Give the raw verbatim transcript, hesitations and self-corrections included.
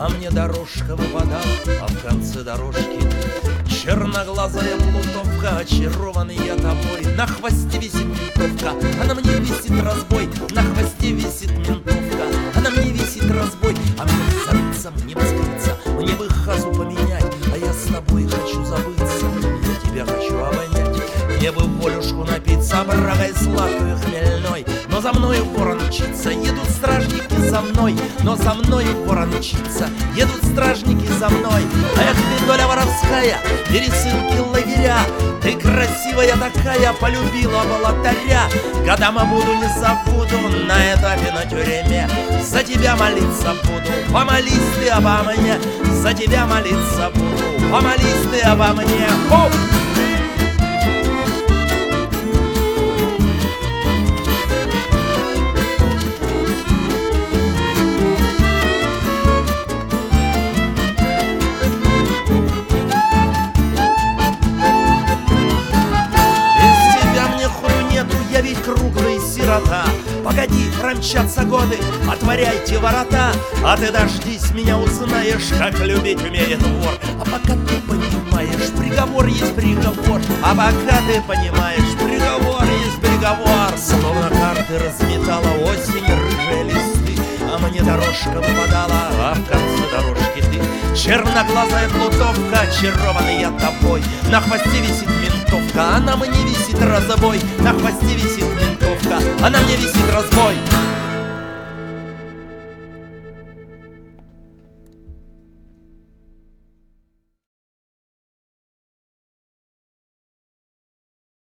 а мне дорожка выпадала, а в конце дорожки черноглазая плутовка, очарованный я тобой. На хвосте висит ментовка, а на мне висит разбой. На хвосте висит ментовка, а на мне висит разбой. А мне зарыться, мне вскрыться, мне бы хазу поменять, а я с тобой хочу забыться, я тебя хочу обонять. Мне бы волюшку напиться брагой сладкой хмельной, но за мною ворон мчится, едут стражники за мной. Но за мною ворон мчится, едут стражники за мной. Эх ты, доля воровская, пересылки лагеря, ты красивая такая, полюбила волотаря. Годам буду не забуду на этапе на тюрьме, за тебя молиться буду, помолись ты обо мне. За тебя молиться буду, помолись ты обо мне. Хоп! Круглый сирота, погоди, промчатся годы, отворяйте ворота. А ты дождись меня, узнаешь, как любить умеет вор. А пока ты понимаешь, приговор есть приговор. А пока ты понимаешь, приговор есть приговор. Словно карты разметала осень рыжие листы, а мне дорожка выпадала, а в конце дорожки ты. Черноглазая плутовка, очарованный я тобой. На хвосте висит ментовка, а на мне висит разбой. На хвосте висит ментовка, а на мне висит разбой.